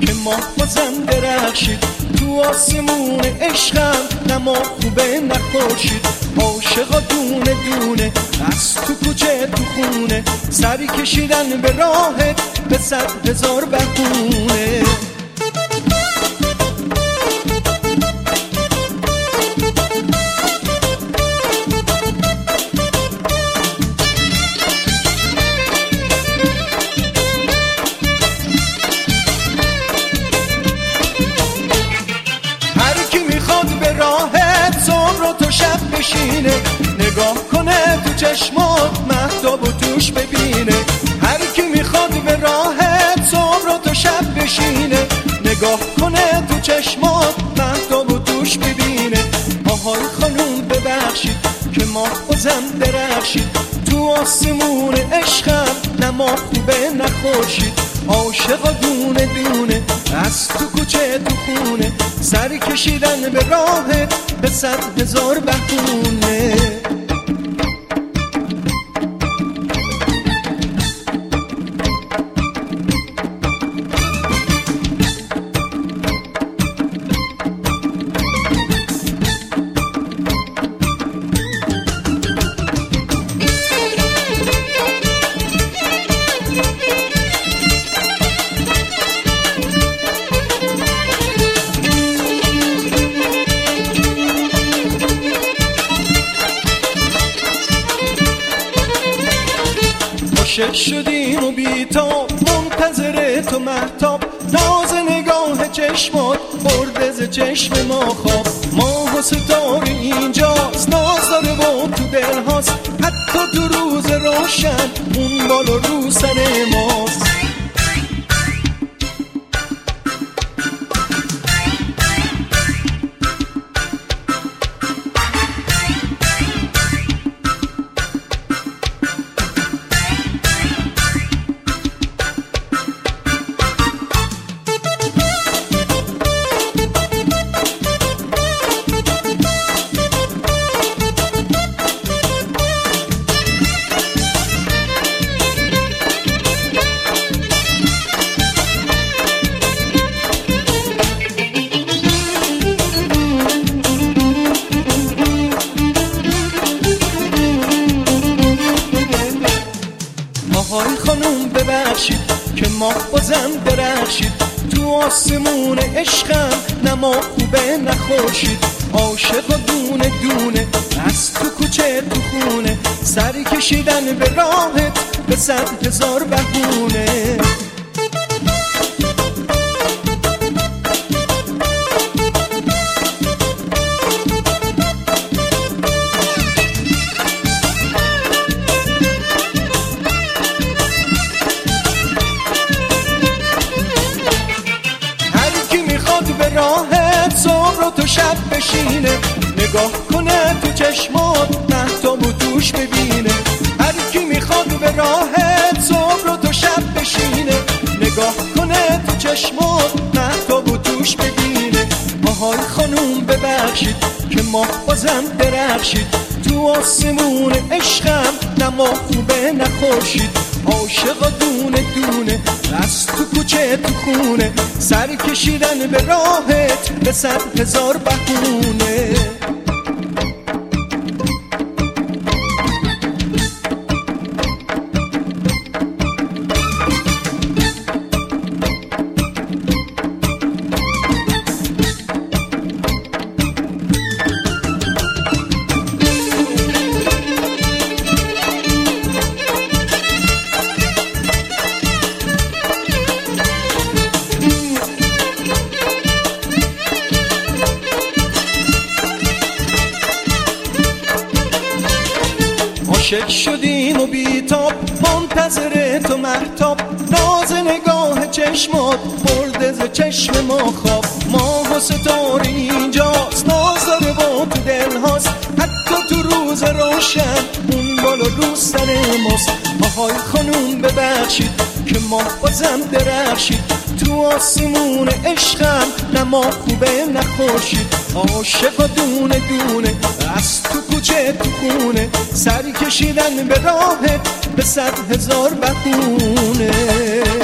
که ماه بازم درخشید تو آسمون عشقم، نه ماه خوبه نه خورشید. عاشقا دونه دونه از تو کوچه تو خونه، سری کشیدن به راهت به 100,000 بهونه. بشینه نگاه کنه تو چشمات مهتاب و توش ببینه. هر کی میخواد به راهت صبح و تو شب بشینه، نگاه کنه تو چشمات مهتاب و توش ببینه. آهای خانوم ببخشید که ماه بازم درخشید تو آسمون عشقم، نه ماه خوبه نه خورشید. عاشقا دونه دونه از تو کوچه تو خونه، سری کشیدن به راهت به 100,000 بهونه. عاشق شدیم و بیتاب منتظر تو مهتاب، ناز نگاه چشمات برده ز چشم ما خواب. ماه و ستاره اینجاست، ناز داره و تو دل هاست، حتی تو روز روشن اون بالا رو سر ماست. آهای خانوم ببخشید که ماه بازم درخشید تو آسمون عشقم، نه ماه خوبه نه خورشید. عاشقا دونه دونه از تو کوچه تو خونه، سری کشیدن به راهت به 100,000 بهونه. راهت صبح و تو شب بشینه، نگاه کنه تو چشمات مهتاب و توش ببینه. هر کی میخواد به راهت صبح و تو شب بشینه، نگاه کنه تو چشمات مهتاب و توش ببینه. آهای خانوم ببخشید که ماه بازم درخشید تو آسمون عشقم، نه ماه خوبه نه خورشید. عاشقا دونه دونه از تو کوچه تو خونه، سری کشیدن به راهت به 100,000 بهونه. عاشق شدیم و بیتاب منتظر تو مهتاب، ناز نگاه چشمات برده ز چشم ما خواب. ماه و ستاره اینجاست، ناز داره و تو دل هاست، حتی تو روز روشن اون بالا رو سر ماست. آهای خانوم ببخشید که ماه بازم درخشید تو آسمون عشقم، نه ماه خوبه نه خورشید. عاشقا دونه دونه از تو کوچه تو خونه، سری کشیدن به راهت به 100,000 بهونه.